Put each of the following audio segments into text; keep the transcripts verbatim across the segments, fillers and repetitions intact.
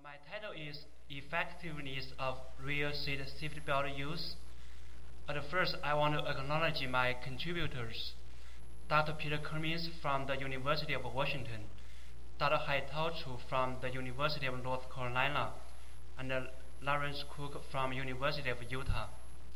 My title is Effectiveness of Rear Seat Safety Belt Use. At first, I want to acknowledge my contributors, Doctor Peter Cummins from the University of Washington, Doctor Haitao Chu from the University of North Carolina, and Lawrence Cook from University of Utah.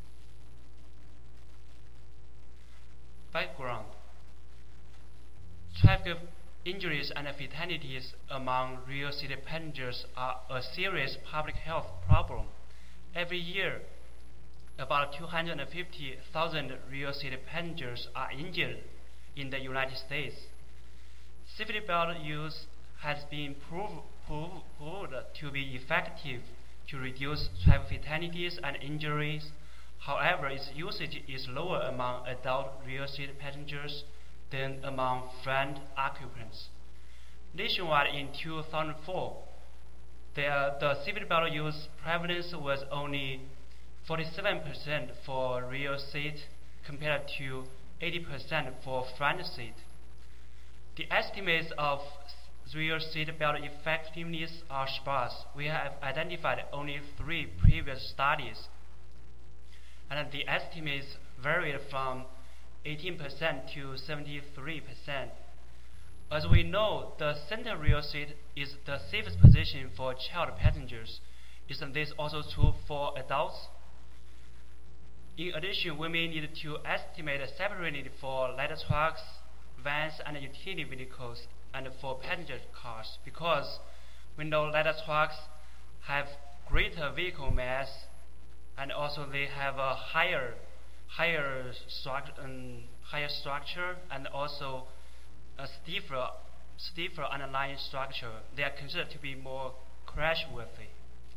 Background: Traffic injuries and fatalities among rear seat passengers are a serious public health problem. Every year, about two hundred fifty thousand rear seat passengers are injured in the United States. Safety belt use has been prov prov proved to be effective to reduce traffic fatalities and injuries. However, its usage is lower among adult rear seat passengers than among front occupants. Nationwide in two thousand four, the, the safety belt use prevalence was only forty-seven percent for rear seat compared to eighty percent for front seat. The estimates of rear seat belt effectiveness are sparse. We have identified only three previous studies, and the estimates varied from eighteen percent to seventy-three percent. As we know, the center rear seat is the safest position for child passengers. Isn't this also true for adults? In addition, we may need to estimate separately for ladder trucks, vans, and utility vehicles, and for passenger cars, because we know ladder trucks have greater vehicle mass, and also they have a higher higher structure um, higher structure and also a stiffer stiffer underlying structure. They are considered to be more crash worthy.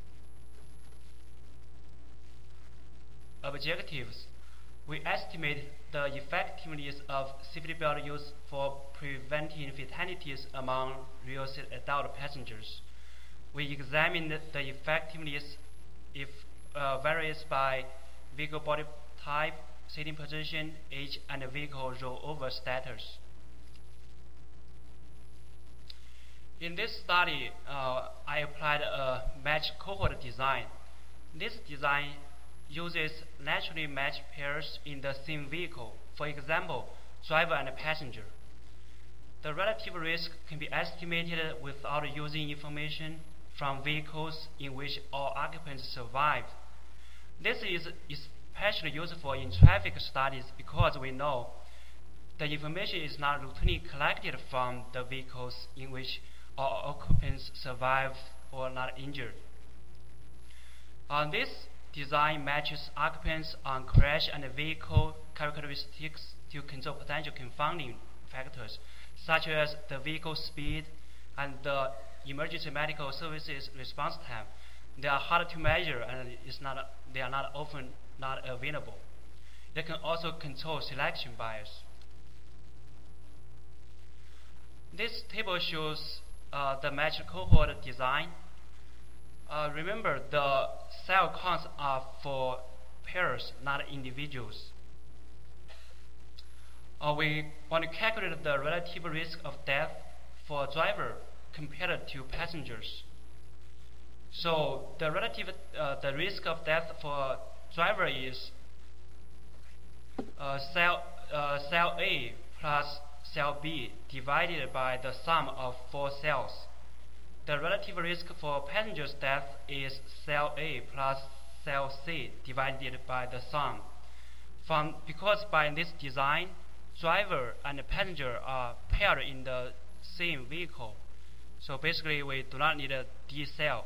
Objectives: we estimate the effectiveness of safety belt use for preventing fatalities among rear seat adult passengers. We examined the effectiveness if uh, varies by vehicle body type, seating position, age, and vehicle rollover status. In this study, uh, I applied a matched cohort design. This design uses naturally matched pairs in the same vehicle, for example, driver and passenger. The relative risk can be estimated without using information from vehicles in which all occupants survived. This is especially useful in traffic studies because we know the information is not routinely collected from the vehicles in which all occupants survived or not injured. Uh, this design matches occupants on crash and vehicle characteristics to control potential confounding factors, such as the vehicle speed and the emergency medical services response time. They are hard to measure, and it's not, they are not often not available. They can also control selection bias. This table shows uh, the matched cohort design. Uh, remember, the cell counts are for pairs, not individuals. Uh, we want to calculate the relative risk of death for a driver compared to passengers. So the relative uh, the risk of death for driver is uh, cell uh, cell A plus cell B divided by the sum of four cells. The relative risk for passenger's death is cell A plus cell C divided by the sum. From because by this design, driver and passenger are paired in the same vehicle. So basically, we do not need a D cell.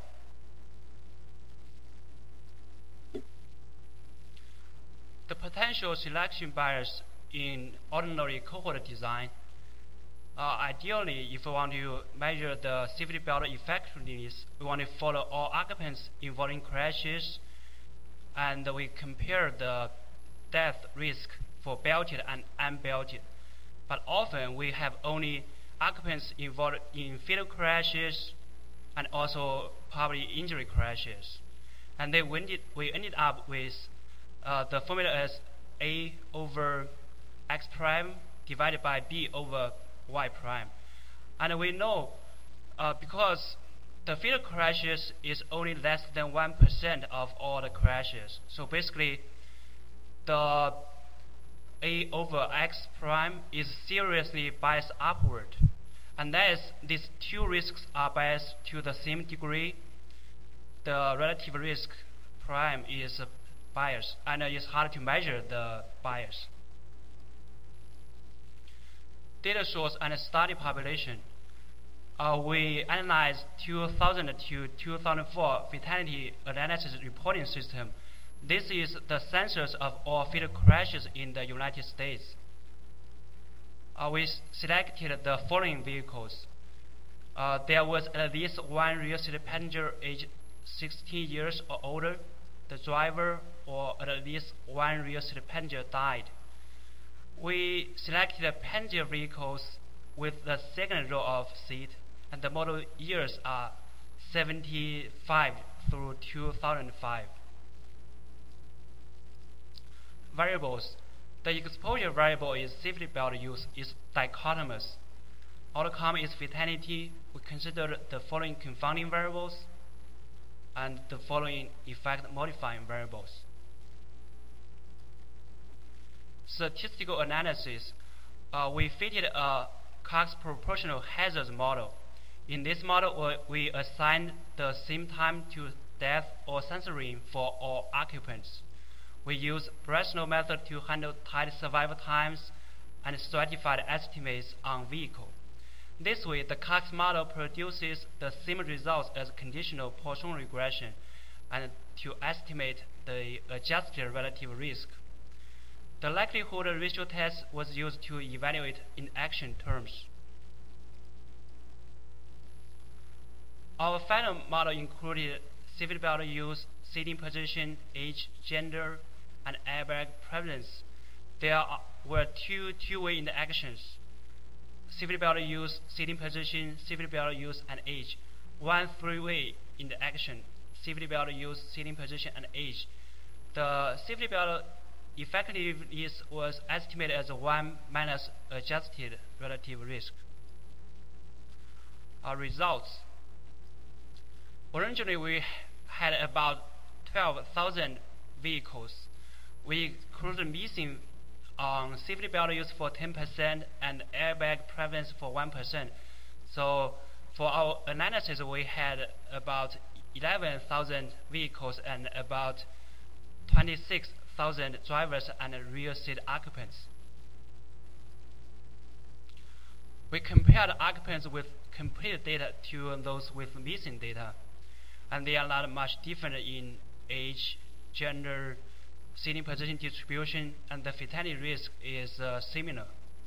The potential selection bias in ordinary cohort design. Uh, ideally, if we want to measure the safety belt effectiveness, we want to follow all occupants involved in crashes, and we compare the death risk for belted and unbelted. But often we have only occupants involved in fatal crashes and also probably injury crashes, and then we ended, we ended up with uh, the formula as A over X prime divided by B over Y prime. And we know uh, because the fatal crashes is only less than one percent of all the crashes. So basically, the A over X prime is seriously biased upward. Unless these two risks are biased to the same degree, the relative risk prime is biased, and it's hard to measure the bias. Data source and study population. Uh, we analyzed two thousand to two thousand four fatality analysis reporting system. This is the census of all fatal crashes in the United States. Uh, we selected the following vehicles. Uh, there was at least one rear seat passenger aged sixteen years or older. The driver or at least one rear seat passenger died. We selected passenger vehicles with the second row of seat, and the model years are seventy-five through two thousand five. Variables. The exposure variable is safety belt use is dichotomous. Outcome is fatality. We consider the following confounding variables and the following effect modifying variables. Statistical analysis. Uh, we fitted a Cox proportional hazards model. In this model, we assigned the same time to death or censoring for all occupants. We use Breslow method to handle tight survival times and stratified estimates on vehicle. This way, the Cox model produces the same results as conditional Poisson regression and to estimate the adjusted relative risk. The likelihood ratio test was used to evaluate inaction terms. Our final model included safety belt use, seating position, age, gender, and airbag prevalence. There were two two-way interactions: safety belt use, seating position, safety belt use, and age. One three-way interaction: safety belt use, seating position, and age. The safety belt effectiveness was estimated as one minus adjusted relative risk. Our results. Originally, we had about twelve thousand vehicles. We included missing on safety belt use for ten percent and airbag prevalence for one percent. So for our analysis, we had about eleven thousand vehicles and about twenty-six thousand drivers and rear seat occupants. We compared occupants with complete data to those with missing data, and they are not much different in age, gender, seating position distribution, and the fatality risk is uh, similar.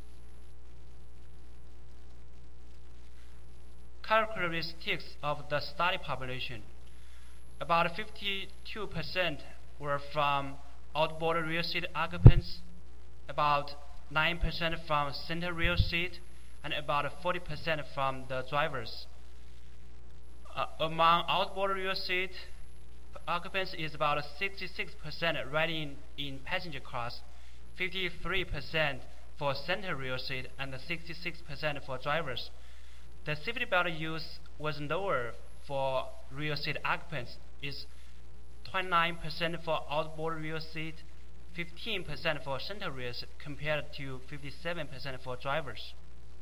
Characteristics of the study population. About fifty-two percent were from outboard rear seat occupants, about nine percent from center rear seat, and about forty percent from the drivers. Uh, among outboard rear seat occupants is about sixty-six percent riding in passenger cars, fifty-three percent for center rear seat, and sixty-six percent for drivers. The safety belt use was lower for rear seat occupants, is twenty-nine percent for outboard rear seat, fifteen percent for center rear seat, compared to fifty-seven percent for drivers.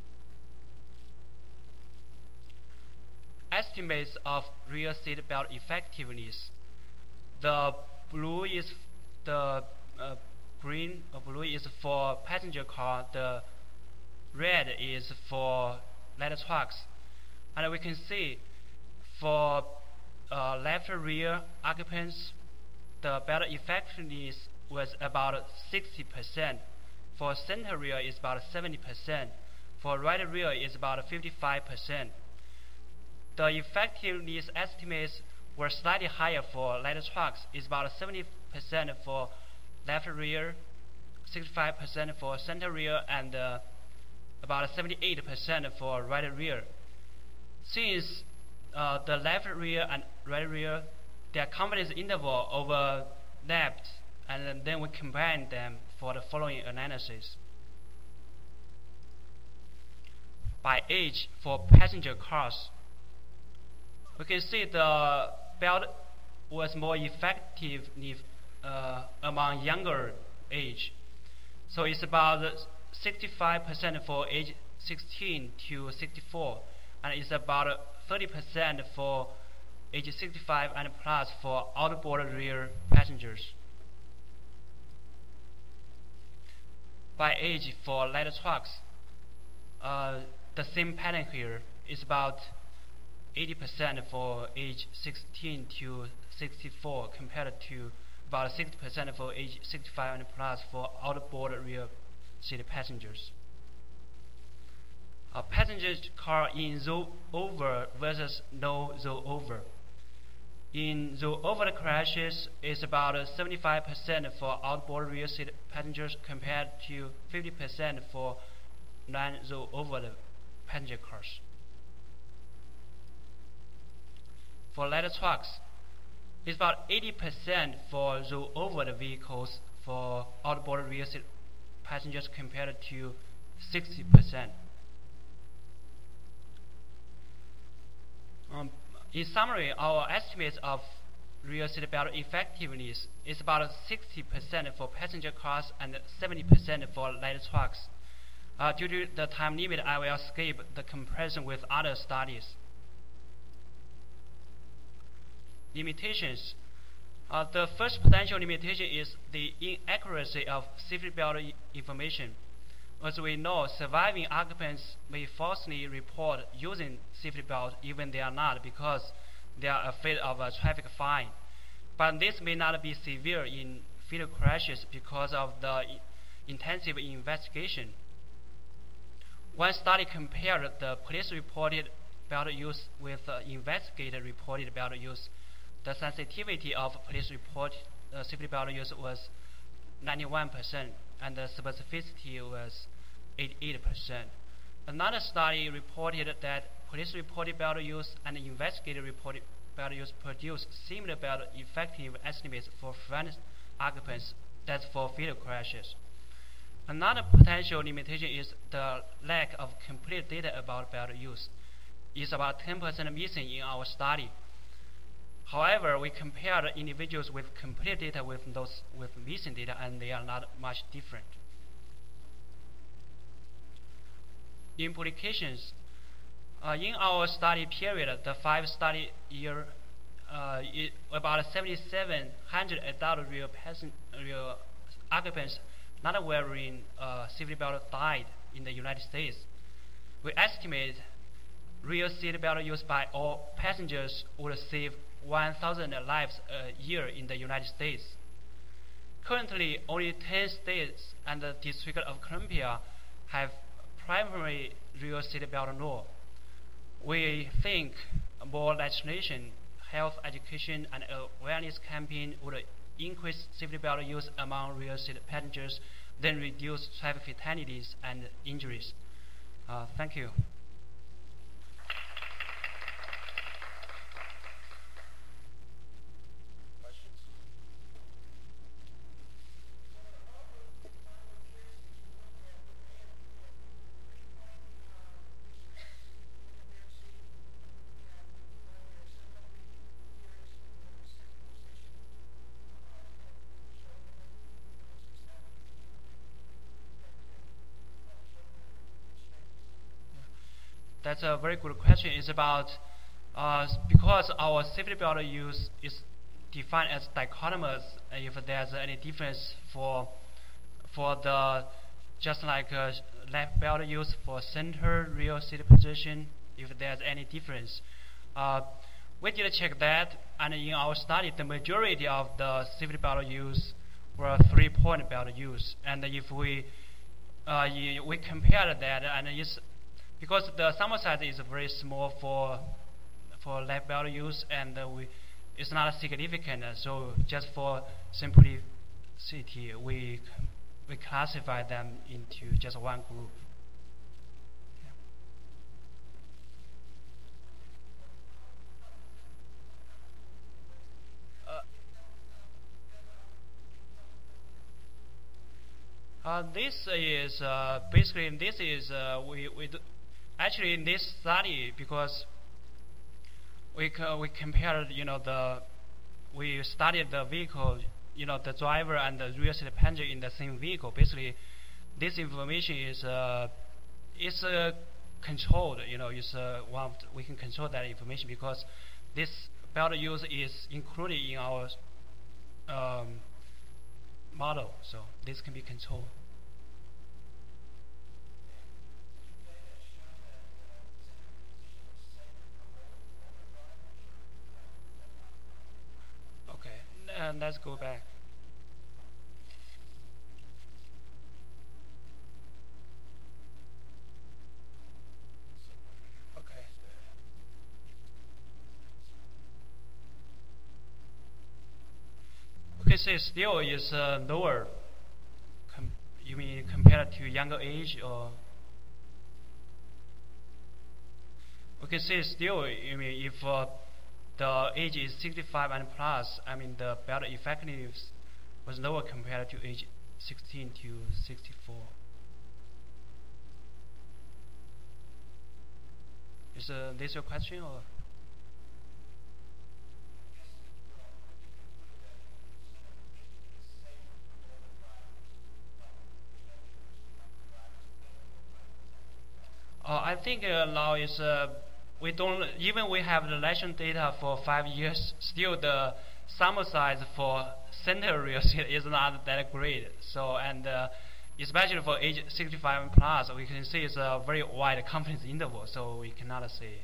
Estimates of rear seat belt effectiveness. The blue is the uh, green or blue is for passenger car. The red is for light trucks, and we can see for uh, left rear occupants, the belt effectiveness was about sixty percent. For center rear is about seventy percent. For right rear is about fifty-five percent. The effectiveness estimates were slightly higher for light trucks, is about seventy percent for left rear, sixty-five percent for center rear, and uh, about seventy-eight percent for right rear. Since uh, the left rear and right rear, their confidence interval overlapped, and then we combined them for the following analysis. By age for passenger cars, we can see the belt was more effective uh, among younger age. So it's about sixty-five percent for age sixteen to sixty-four, and it's about thirty percent for age sixty-five and plus for outboard rear passengers. By age for light trucks, uh, the same pattern here is about eighty percent for age sixteen to sixty-four compared to about sixty percent for age sixty-five and plus for outboard rear seat passengers. A passenger car in roll-over versus no roll-over. In roll-over crashes, it's about seventy-five percent for outboard rear seat passengers compared to fifty percent for non-roll-over passenger cars. For light trucks, it's about eighty percent for roll-over vehicles for outboard rear seat passengers compared to sixty percent. Um, in summary, our estimates of rear seat belt effectiveness is about sixty percent for passenger cars and seventy percent for light trucks. Uh, due to the time limit, I will skip the comparison with other studies. Limitations. Uh, the first potential limitation is the inaccuracy of safety belt information. As we know, surviving occupants may falsely report using safety belt even they are not because they are afraid of a traffic fine. But this may not be severe in fatal crashes because of the intensive investigation. One study compared the police-reported belt use with uh, investigator-reported belt use. The sensitivity of police report uh, safety belt use was ninety-one percent, and the specificity was eighty-eight percent. Another study reported that police reported belt use and investigator reported belt use produced similar belt effective estimates for front occupants as for fatal crashes. Another potential limitation is the lack of complete data about belt use. It's about ten percent missing in our study. However, we compared individuals with complete data with those with missing data, and they are not much different. Implications. Uh, in our study period, the five study year, uh, it, about seventy-seven hundred adult real, real occupants not wearing uh, safety belt died in the United States. We estimate real seat belt used by all passengers would save one thousand lives a year in the United States. Currently, only ten states and the District of Columbia have primary real seat belt law. We think more legislation, health education, and awareness campaign would increase safety belt use among real seat passengers, then reduce traffic fatalities and injuries. Uh, thank you. That's a very good question. It's about uh, because our safety belt use is defined as dichotomous. If there's any difference for for the just like uh, left belt use for center rear seat position, if there's any difference, uh, we did check that, and in our study, the majority of the safety belt use were three-point belt use, and if we uh, we compared that, and it's because the sample size is very small for for left belt use, and uh, we it's not significant. Uh, so just for simplicity, we we classify them into just one group. Uh, uh, this is uh, basically this is uh, we we do actually in this study, because we co we compared, you know, the we studied the vehicle, you know, the driver and the rear seat passenger in the same vehicle. Basically, this information is uh, is uh, controlled. You know, is uh, one of the, we can control that information because this belt use is included in our um, model, so this can be controlled. Okay, and let's go back. Okay. Okay, so still is uh, lower. Com you mean compared to younger age, or? Okay, so still, you mean if uh, the age is sixty-five and plus, I mean the belt effectiveness was lower compared to age sixteen to sixty-four. Is uh, this your question, or? Uh, I think uh, now is uh, we don't even we have the election data for five years. Still, the sample size for center real estate is not that great. So and uh, especially for age sixty-five and plus, we can see it's a very wide confidence interval. So we cannot say.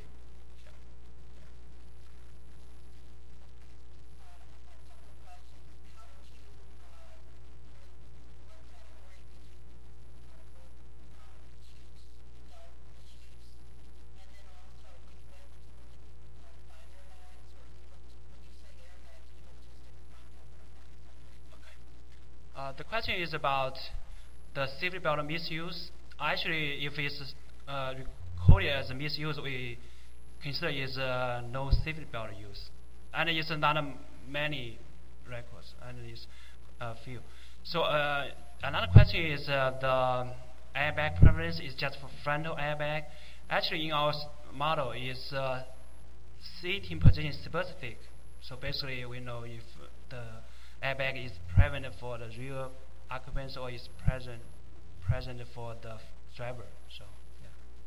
Uh, the question is about the safety belt misuse. Actually, if it's uh, recorded as a misuse, we consider is uh, no safety belt use, and it's not um, many records, and it's a few. So uh, another question is uh, the airbag preference is just for frontal airbag. Actually, in our model, is uh, seating position specific. So basically, we know if the airbag is present for the rear occupants or is present present for the driver. So yeah.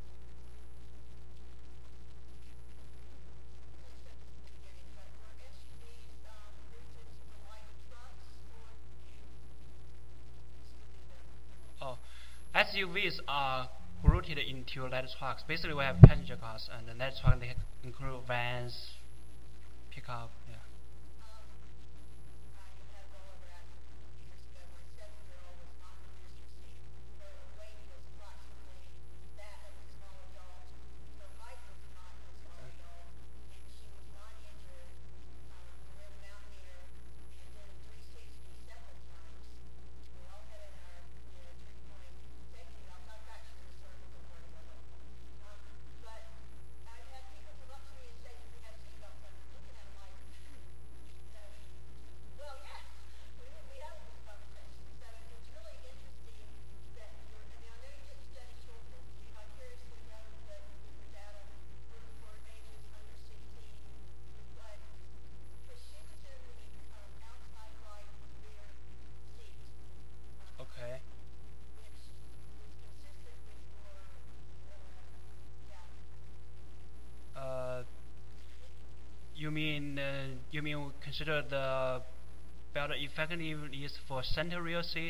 Oh, S U Vs are grouped into light trucks. Basically, we have passenger cars, and the light truck they include vans, pickup. Yeah. Okay. Uh, you mean uh, you mean consider the belt effectiveness for center rear seat?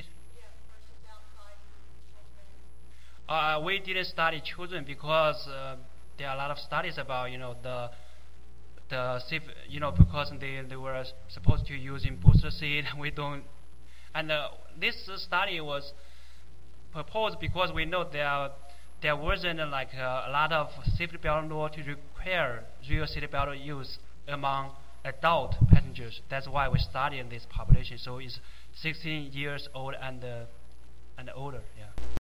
Uh, we didn't study children because uh, there are a lot of studies about you know the the safe you know because they they were supposed to use in booster seat. We don't, and uh, this uh, study was proposed because we know there there wasn't uh, like uh, a lot of safety belt law to require rear seat belt use among adult passengers. That's why we study in this population. So it's sixteen years old and uh, and older. Yeah.